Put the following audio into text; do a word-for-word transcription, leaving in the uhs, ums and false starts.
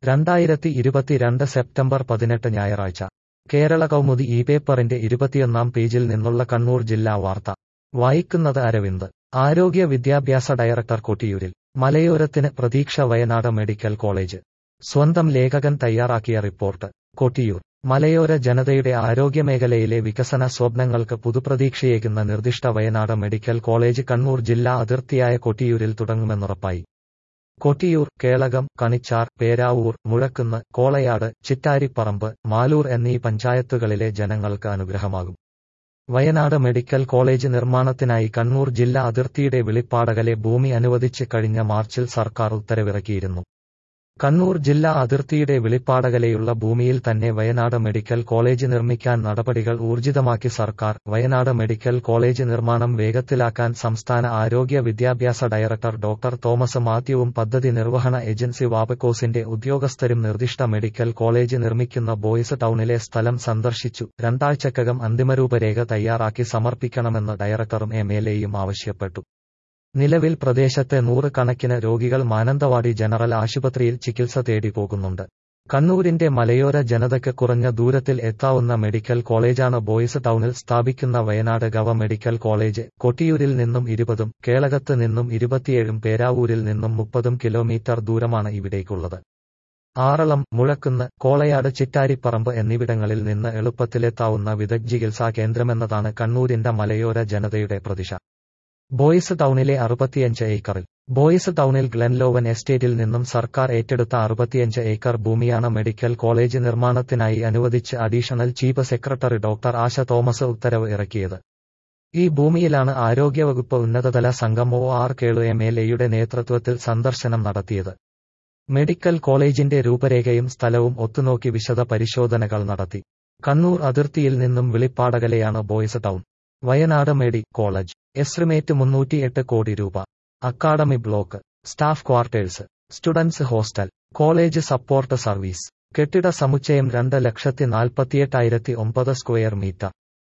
രണ്ടായിരത്തി ഇരുപത്തിരണ്ട് സെപ്റ്റംബർ പതിനെട്ട് ഞായറാഴ്ച കേരള കൗമുദി ഈ പേപ്പറിന്റെ ഇരുപത്തിയൊന്നാം പേജിൽ നിന്നുള്ള കണ്ണൂർ ജില്ലാ വാർത്ത വായിക്കുന്നത് അരവിന്ദ്. ആരോഗ്യ വിദ്യാഭ്യാസ ഡയറക്ടർ കൊട്ടിയൂരിൽ. മലയോരത്തിന് പ്രതീക്ഷ വയനാട് മെഡിക്കൽ കോളേജ്. സ്വന്തം ലേഖകൻ തയ്യാറാക്കിയ റിപ്പോർട്ട്. കൊട്ടിയൂർ. മലയോര ജനതയുടെ ആരോഗ്യമേഖലയിലെ വികസന സ്വപ്നങ്ങൾക്ക് പുതുപ്രതീക്ഷയേകുന്ന നിർദ്ദിഷ്ട വയനാട് മെഡിക്കൽ കോളേജ് കണ്ണൂർ ജില്ലാ അതിർത്തിയായ കൊട്ടിയൂരിൽ തുടങ്ങുമെന്നുറപ്പായി. കൊട്ടിയൂർ, കേളകം, കണിച്ചാർ, പേരാവൂർ, മുഴക്കുന്ന്, കോളയാട്, ചിറ്റാരിപ്പറമ്പ്, മാലൂർ എന്നീ പഞ്ചായത്തുകളിലെ ജനങ്ങൾക്ക് അനുഗ്രഹമാകും. വയനാട് മെഡിക്കൽ കോളേജ് നിർമ്മാണത്തിനായി കണ്ണൂർ ജില്ലാ അതിർത്തിയുടെ വെളിപ്പാടകലെ ഭൂമി അനുവദിച്ച് കഴിഞ്ഞ മാർച്ചിൽ സർക്കാർ ഉത്തരവിറക്കിയിരുന്നു. കണ്ണൂർ ജില്ലാ അതിർത്തിയുടെ വെളിപ്പാടകലെയുള്ള ഭൂമിയിൽ തന്നെ വയനാട് മെഡിക്കൽ കോളേജ് നിർമ്മിക്കാൻ നടപടികൾ ഊർജിതമാക്കി സർക്കാർ. വയനാട് മെഡിക്കൽ കോളേജ് നിർമ്മാണം വേഗത്തിലാക്കാൻ സംസ്ഥാന ആരോഗ്യ വിദ്യാഭ്യാസ ഡയറക്ടർ ഡോക്ടർ തോമസ് മാത്യുവും പദ്ധതി നിർവഹണ ഏജൻസി വാബക്കോസിന്റെ ഉദ്യോഗസ്ഥരും നിർദ്ദിഷ്ട മെഡിക്കൽ കോളേജ് നിർമ്മിക്കുന്ന ബോയ്സ് ടൗണിലെ സ്ഥലം സന്ദർശിച്ചു. രണ്ടാഴ്ചക്കകം അന്തിമരൂപരേഖ തയ്യാറാക്കി സമർപ്പിക്കണമെന്ന് ഡയറക്ടറും എം എൽ എയും ആവശ്യപ്പെട്ടു. നിലവിൽ പ്രദേശത്തെ നൂറ് കണക്കിന് രോഗികൾ മാനന്തവാടി ജനറൽ ആശുപത്രിയിൽ ചികിത്സ തേടി പോകുന്നുണ്ട്. കണ്ണൂരിന്റെ മലയോര ജനതയ്ക്ക് കുറഞ്ഞ ദൂരത്തിൽ എത്താവുന്ന മെഡിക്കൽ കോളേജാണ് ബോയ്സ് ടൗണിൽ സ്ഥാപിക്കുന്ന വയനാട് ഗവ മെഡിക്കൽ കോളേജ്. കൊട്ടിയൂരിൽ നിന്നും ഇരുപതും കേളകത്ത് നിന്നും ഇരുപത്തിയേഴും പേരാവൂരിൽ നിന്നും മുപ്പതും കിലോമീറ്റർ ദൂരമാണ് ഇവിടേക്കുള്ളത്. ആറളം, മുഴക്കുന്ന്, കോളയാട്, ചിറ്റാരിപ്പറമ്പ് എന്നിവിടങ്ങളിൽ നിന്ന് എളുപ്പത്തിലെത്താവുന്ന വിദഗ്ധ ചികിത്സാ കേന്ദ്രമെന്നതാണ് കണ്ണൂരിന്റെ മലയോര ജനതയുടെ പ്രതീക്ഷ. ബോയ്സ് ടൗണിലെ അറുപത്തിയഞ്ച് ഏക്കറിൽ. ബോയ്സ് ടൗണിൽ ഗ്ലെൻലോവൻ എസ്റ്റേറ്റിൽ നിന്നും സർക്കാർ ഏറ്റെടുത്ത അറുപത്തിയഞ്ച് ഏക്കർ ഭൂമിയാണ് മെഡിക്കൽ കോളേജ് നിർമ്മാണത്തിനായി അനുവദിച്ച് additional chief secretary doctor Asha Thomas ഉത്തരവ് ഇറക്കിയത്. ഈ ഭൂമിയിലാണ് ആരോഗ്യവകുപ്പ് ഉന്നതതല സംഘം O R Kelu M L എയുടെ നേതൃത്വത്തിൽ സന്ദർശനം നടത്തിയത്. മെഡിക്കൽ കോളേജിന്റെ രൂപരേഖയും സ്ഥലവും ഒത്തുനോക്കി വിശദ പരിശോധനകൾ നടത്തി. കണ്ണൂർ അതിർത്തിയിൽ നിന്നും വെളിപ്പാടകലെയാണ് boys town. Wayanad medi college. Estimate മുന്നൂറ്റിയെട്ട് കോടി രൂപ. Academy block, staff quarters, students hostel, college support service. കെട്ടിട സമുച്ചയം രണ്ട് ലക്ഷത്തി നാൽപ്പത്തിയെട്ടായിരത്തി ഒമ്പത് സ്ക്വയർ മീറ്റർ.